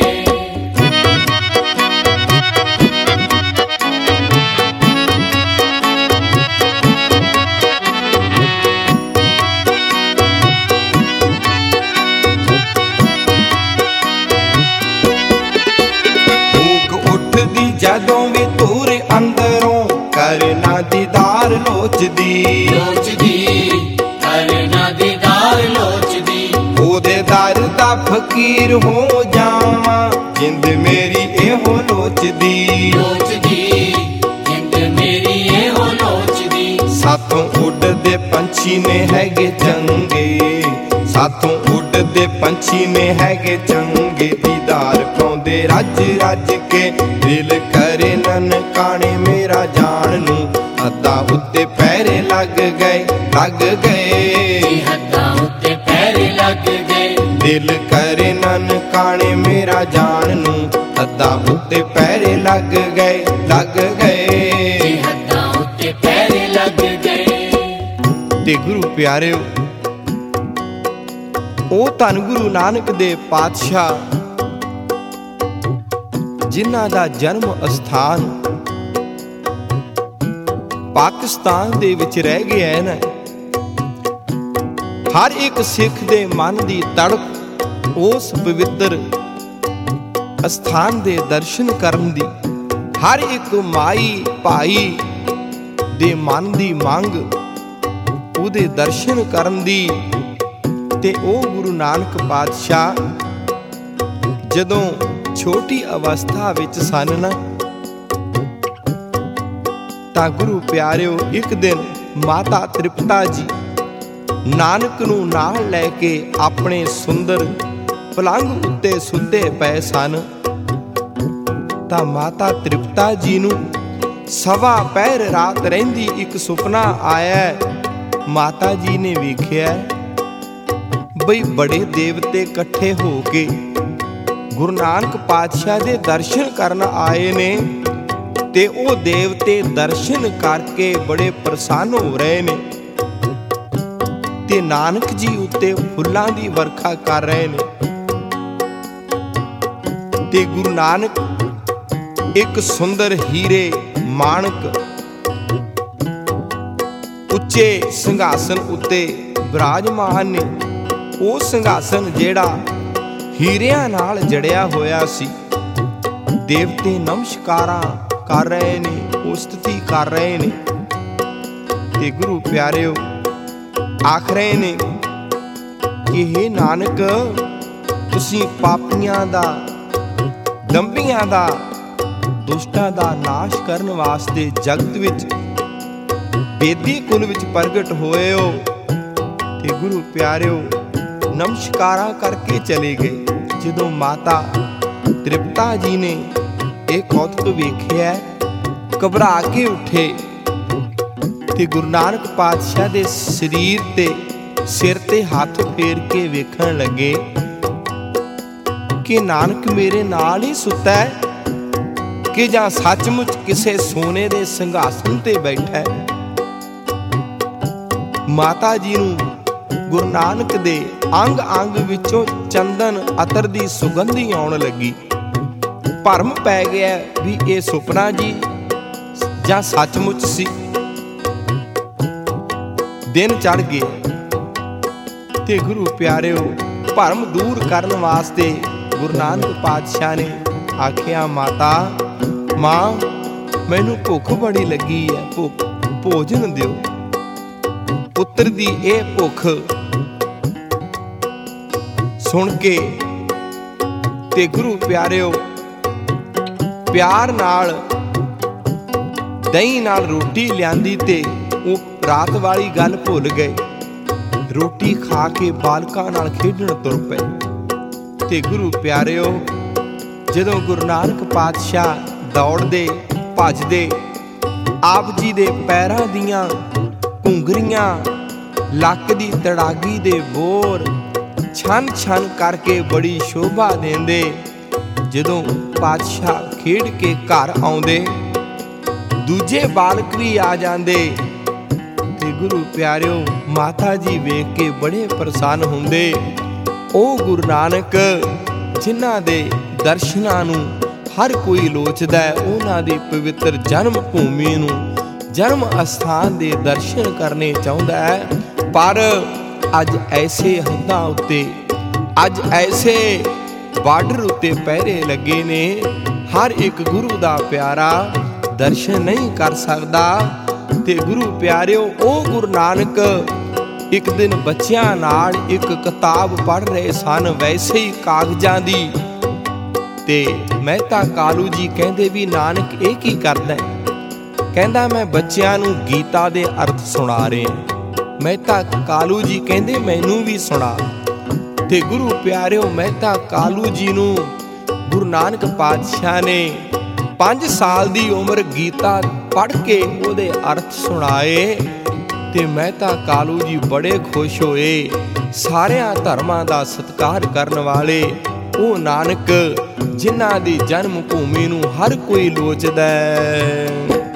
ਜਦੋਂ ਵੀ ਧੂਰ ਅੰਦਰੋਂ ਕਰਨਾ ਦੀਦਾਰ ਲੋਚਦੀ, ਲੋਚਦੀ ਕਰਨਾ ਦੀਦਾਰ ਲੋਚਦੀ। ਉਹਦੇ ਦਰ ਦਾ ਫਕੀਰ ਹੋ ਜਾਵਾਂ, ਜਿੰਦ ਮੇਰੀ ਇਹੋ ਲੋਚਦੀ, ਲੋਚਦੀ ਜਿੰਦ ਮੇਰੀ ਇਹੋ ਲੋਚਦੀ। ਸਾਥੋਂ ਉੱਡਦੇ ਪੰਛੀ ਨੇ ਹੈਗੇ ਚੰਗੇ, ਸਾਥੋਂ ਉੱਡਦੇ ਪੰਛੀ ਨੇ ਹੈਗੇ ਚੰਗੇ। ਦੀਦਾਰ ਪਾਉਂਦੇ ਰੱਜ ਰੱਜ ਕੇ, ਦਿਲ ਕਰੇ ਨਨਕਾਣੇ ਮੇਰਾ ਜਾਣ ਨੂੰ, ਹੱਦਾਂ ਉੱਤੇ ਪੈਰੇ ਲੱਗ ਗਏ, ਲੱਗ ਗਏ, ਹੱਦਾਂ ਉੱਤੇ ਪੈਰੇ ਲੱਗ ਗਏ। ਦਿਲ ਕਰੇ ਨਨਕਾਣੇ ਮੇਰਾ ਜਾਣ ਨੂੰ, ਹੱਦਾਂ ਉੱਤੇ ਪੈਰੇ ਲੱਗ ਗਏ, ਲੱਗ ਗਏ, ਹੱਦਾਂ ਉੱਤੇ ਪੈਰੇ ਲੱਗ ਗਏ। ਤੇ ਗੁਰੂ ਪਿਆਰਿਓ, ਉਹ ਧੰਨ ਗੁਰੂ ਨਾਨਕ ਦੇ ਪਾਤਸ਼ਾਹ ਜਿਨ੍ਹਾਂ ਦਾ ਜਨਮ ਅਸਥਾਨ ਪਾਕਿਸਤਾਨ ਦੇ ਵਿੱਚ ਰਹਿ ਗਿਆ ਹੈ ਨਾ, ਹਰ ਇੱਕ ਸਿੱਖ ਦੇ ਮਨ ਦੀ ਤੜਪ ਉਸ ਪਵਿੱਤਰ ਅਸਥਾਨ ਦੇ ਦਰਸ਼ਨ ਕਰਨ ਦੀ, ਹਰ ਇੱਕ ਮਾਈ ਭਾਈ ਦੇ ਮਨ ਦੀ ਮੰਗ ਉਹਦੇ ਦਰਸ਼ਨ ਕਰਨ ਦੀ। ਤੇ ਉਹ ਗੁਰੂ ਨਾਨਕ ਪਾਤਸ਼ਾਹ ਜਦੋਂ ਛੋਟੀ ਅਵਸਥਾ ਵਿੱਚ ਸਨ ਨਾ, ਤਾਂ ਗੁਰੂ ਪਿਆਰਿਓ, ਇੱਕ ਦਿਨ ਮਾਤਾ ਤ੍ਰਿਪਤਾ ਜੀ ਨਾਨਕ ਨੂੰ ਨਾਲ ਲੈ ਕੇ ਆਪਣੇ ਸੁੰਦਰ ਪਲੰਘ ਉੱਤੇ ਸੁੱਤੇ ਪਏ ਸਨ। ਤਾਂ ਮਾਤਾ ਤ੍ਰਿਪਤਾ ਜੀ ਨੂੰ ਸਵਾ ਪਹਿਰ ਰਾਤ ਰਹਿੰਦੀ ਇੱਕ ਸੁਪਨਾ ਆਇਆ। ਮਾਤਾ ਜੀ ਨੇ ਵੇਖਿਆ ਬਈ ਬੜੇ ਦੇਵਤੇ ਇਕੱਠੇ ਹੋ ਕੇ ਗੁਰੂ ਨਾਨਕ ਪਾਤਸ਼ਾਹ ਦੇ ਦਰਸ਼ਨ ਕਰਨ ਆਏ ਨੇ ਤੇ ਉਹ ਦੇਵਤੇ ਦਰਸ਼ਨ ਕਰਕੇ ਬੜੇ ਪ੍ਰਸੰਨ ਹੋ ਰਹੇ ਨੇ ਤੇ ਨਾਨਕ ਜੀ ਉੱਤੇ ਫੁੱਲਾਂ ਦੀ ਵਰਖਾ ਕਰ ਰਹੇ ਨੇ। ਤੇ ਗੁਰੂ ਨਾਨਕ ਇੱਕ ਸੁੰਦਰ ਹੀਰੇ ਮਾਣਕ ਉੱਚੇ ਸਿੰਘਾਸਨ ਉੱਤੇ ਬਿਰਾਜਮਾਨ ਨੇ। ਉਹ ਸਿੰਘਾਸਨ ਜਿਹੜਾ ਹੀਰਿਆਂ ਨਾਲ ਜੜਿਆ ਹੋਇਆ ਸੀ। ਦੇਵਤੇ ਨਮਸਕਾਰਾਂ ਕਰ ਰਹੇ ਨੇ, ਉਸਤਤੀ ਕਰ ਰਹੇ ਨੇ ਤੇ ਗੁਰੂ ਪਿਆਰਿਓ ਆਖ ਰਹੇ ਨੇ ਕਿ हे ਨਾਨਕ, ਤੁਸੀਂ ਪਾਪੀਆਂ ਦਾ, ਦੰਭੀਆਂ ਦਾ, ਦੁਸ਼ਟਾਂ ਦਾ ਨਾਸ਼ ਕਰਨ ਵਾਸਤੇ ਜਗਤ ਵਿੱਚ ਬੇਦੀ ਕੁਲ ਵਿੱਚ ਪ੍ਰਗਟ ਹੋਏ ਹੋ। ਤੇ ਗੁਰੂ ਪਿਆਰਿਓ ਨਮਸਕਾਰਾਂ ਕਰਕੇ ਚਲੇ ਗਏ। ਜਦੋਂ ਮਾਤਾ ਤ੍ਰਿਪਤਾ ਜੀ ਨੇ ਇਹ ਕੌਤਕ ਵੇਖਿਆ, ਘਬਰਾ ਕੇ ਉੱਠੇ ਤੇ ਗੁਰੂ ਨਾਨਕ ਪਾਤਸ਼ਾਹ ਦੇ ਸਰੀਰ ਤੇ, ਸਿਰ ਤੇ ਹੱਥ ਫੇਰ ਕੇ ਵੇਖਣ ਲੱਗੇ ਕਿ ਨਾਨਕ ਮੇਰੇ ਨਾਲ ਹੀ ਸੁੱਤਾ ਹੈ ਕਿ ਜਾਂ ਸੱਚਮੁੱਚ ਕਿਸੇ ਸੋਨੇ ਦੇ ਸਿੰਘਾਸਨ ਤੇ ਬੈਠਾ ਹੈ। ਮਾਤਾ ਜੀ ਨੂੰ ਗੁਰੂ ਨਾਨਕ ਦੇ ਅੰਗ ਅੰਗ ਵਿੱਚੋਂ ਚੰਦਨ ਅਤਰ ਦੀ ਸੁਗੰਧੀ ਆਉਣ ਲੱਗੀ। ਭਰਮ ਪੈ ਗਿਆ ਵੀ ਇਹ ਸੁਪਨਾ ਜੀ ਜਾਂ ਸੱਚਮੁੱਚ ਸੀ। ਦਿਨ ਚੜ੍ਹ ਗਏ ਤੇ ਗੁਰੂ ਪਿਆਰਿਓ ਭਰਮ ਦੂਰ ਕਰਨ ਵਾਸਤੇ ਗੁਰੂ ਨਾਨਕ ਪਾਤਸ਼ਾਹ ਨੇ ਆਖਿਆ, ਮਾਂ ਮੈਨੂੰ ਭੁੱਖ ਬੜੀ ਲੱਗੀ ਹੈ, ਭੋਜਨ ਦਿਓ। ਪੁੱਤਰ ਦੀ ਇਹ ਭੁੱਖ ਸੁਣ ਕੇ ਤੇ ਗੁਰੂ ਪਿਆਰਿਓ ਪਿਆਰ ਨਾਲ ਦਹੀਂ ਨਾਲ ਰੋਟੀ ਲਿਆਂਦੀ ਤੇ ਉਹ ਰਾਤ ਵਾਲੀ ਗੱਲ ਭੁੱਲ ਗਏ। ਰੋਟੀ ਖਾ ਕੇ ਬਾਲਕਾਂ ਨਾਲ ਖੇਡਣ ਤੁਰ ਪਏ। ਤੇ ਗੁਰੂ ਪਿਆਰਿਓ ਜਦੋਂ ਗੁਰੂ ਨਾਨਕ ਪਾਤਸ਼ਾਹ ਦੌੜਦੇ ਭੱਜਦੇ ਆਪ ਜੀ ਦੇ ਪੈਰਾਂ ਦੀਆਂ ਘੁੰਗਰੀਆਂ, ਲੱਕ ਦੀ ਤੜਾਗੀ ਦੇ ਬੋਰ ਛਨ ਛਨ ਕਰਕੇ ਬੜੀ ਸ਼ੋਭਾ ਦਿੰਦੇ। ਜਦੋਂ ਪਾਤਸ਼ਾਹ ਖੇਡ ਕੇ ਘਰ ਆਉਂਦੇ, ਦੂਜੇ ਬਾਲਕ ਵੀ ਆ ਜਾਂਦੇ ਤੇ ਗੁਰੂ ਪਿਆਰਿਓ ਮਾਤਾ ਜੀ ਵੇਖ ਕੇ ਬੜੇ ਪ੍ਰਸੰਨ ਹੁੰਦੇ। ਉਹ ਗੁਰੂ ਨਾਨਕ ਜਿਨ੍ਹਾਂ ਦੇ ਦਰਸ਼ਨਾਂ ਨੂੰ ਹਰ ਕੋਈ ਲੋਚਦਾ ਹੈ, ਉਹਨਾਂ ਦੀ ਪਵਿੱਤਰ ਜਨਮ ਭੂਮੀ ਨੂੰ, ਜਨਮ ਅਸਥਾਨ ਦੇ ਦਰਸ਼ਨ ਕਰਨੇ ਚਾਹੁੰਦਾ ਹੈ। ਪਰ ਅੱਜ ਐਸੇ ਹੱਦਾਂ ਉੱਤੇ, ਅੱਜ ਐਸੇ ਬਾਰਡਰ ਉੱਤੇ ਪਹਿਰੇ ਲੱਗੇ ਨੇ, ਹਰ ਇੱਕ ਗੁਰੂ ਦਾ ਪਿਆਰਾ ਦਰਸ਼ਨ ਨਹੀਂ ਕਰ ਸਕਦਾ। ਤੇ ਗੁਰੂ ਪਿਆਰਿਓ ਉਹ ਗੁਰੂ ਨਾਨਕ ਇੱਕ ਦਿਨ ਬੱਚਿਆਂ ਨਾਲ ਇੱਕ ਕਿਤਾਬ ਪੜ੍ਹ ਰਹੇ ਸਨ, ਵੈਸੇ ਹੀ ਕਾਗਜ਼ਾਂ ਦੀ। ਤੇ ਮਹਿਤਾ ਕਾਲੂ ਜੀ ਕਹਿੰਦੇ ਵੀ ਨਾਨਕ ਇਹ ਕੀ ਕਰਦਾ? ਕਹਿੰਦਾ ਮੈਂ ਬੱਚਿਆਂ ਨੂੰ ਗੀਤਾ ਦੇ ਅਰਥ ਸੁਣਾ ਰਿਹਾ। ਮਹਿਤਾ ਕਾਲੂ ਜੀ ਕਹਿੰਦੇ ਮੈਨੂੰ ਵੀ ਸੁਣਾ। ਤੇ ਗੁਰੂ ਪਿਆਰਿਓ ਮਹਿਤਾ ਕਾਲੂ ਜੀ ਨੂੰ ਗੁਰੂ ਨਾਨਕ ਪਾਤਸ਼ਾਹ ਨੇ 5 ਸਾਲ ਦੀ ਉਮਰ ਗੀਤਾ ਪੜ੍ਹ ਕੇ ਉਹਦੇ ਅਰਥ ਸੁਣਾਏ। ਤੇ ਮਹਿਤਾ ਕਾਲੂ ਜੀ ਬੜੇ ਖੁਸ਼ ਹੋਏ। ਸਾਰਿਆਂ ਧਰਮਾਂ ਦਾ ਸਤਿਕਾਰ ਕਰਨ ਵਾਲੇ ਉਹ ਨਾਨਕ ਜਿਨ੍ਹਾਂ ਦੀ ਜਨਮ ਭੂਮੀ ਨੂੰ ਹਰ ਕੋਈ ਲੋਚਦਾ ਹੈ।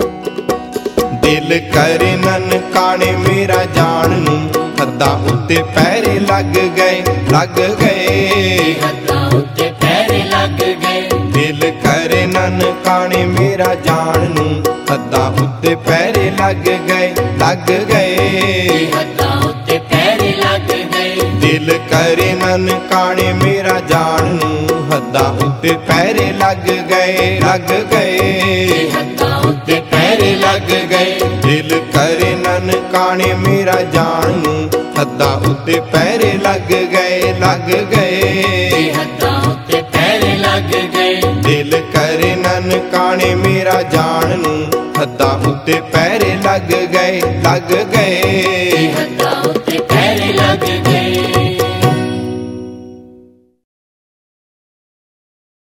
ਦਿਲ ਕਰੇ ਨਨਕਾਣੇ ਮੇਰਾ ਜਾਣ ਨੂੰ, ਹੱਦਾਂ ਉੱਤੇ ਪਹਿਰੇ ਲੱਗ ਗਏ, ਲੱਗ ਗਏ, ਹੱਦਾਂ ਉੱਤੇ ਪਹਿਰੇ ਲੱਗ ਗਏ। ਦਿਲ ਕਰੇ ਨਨਕਾਣੇ ਮੇਰਾ ਜਾਣ ਨੂੰ, ਹੱਦਾਂ ਉੱਤੇ ਪਹਿਰੇ ਲੱਗ ਗਏ, ਲੱਗ ਗਏ, ਹੱਦਾਂ ਉੱਤੇ ਪਹਿਰੇ ਲੱਗ ਗਏ। ਦਿਲ ਕਰੇ ਨਨਕਾਣੇ ਮੇਰਾ ਜਾਣ ਨੂੰ, ਹੱਦਾਂ ਉੱਤੇ ਪਹਿਰੇ ਲੱਗ ਗਏ, ਲੱਗ ਗਏ, ਹੱਦਾਂ ਉੱਤੇ ਪਹਿਰੇ ਲੱਗ ਗਏ। ਦਿਲ ਕਰੇ ਨਨਕਾਣੇ ਮੇਰਾ ਜਾਣ ਨੂੰ, ਹੱਦਾਂ ਉੱਤੇ ਪਹਿਰੇ ਲੱਗ ਗਏ, ਲੱਗ ਗਏ, ਹੱਦਾਂ ਉੱਤੇ ਪਹਿਰੇ ਲੱਗ ਗਏ। ਦਿਲ ਕਰੇ ਨਨਕਾਣੇ ਮੇਰਾ ਜਾਣ ਨੂੰ, ਹੱਦਾਂ ਉੱਤੇ ਪਹਿਰੇ ਲੱਗ ਗਏ, ਲੱਗ ਗਏ,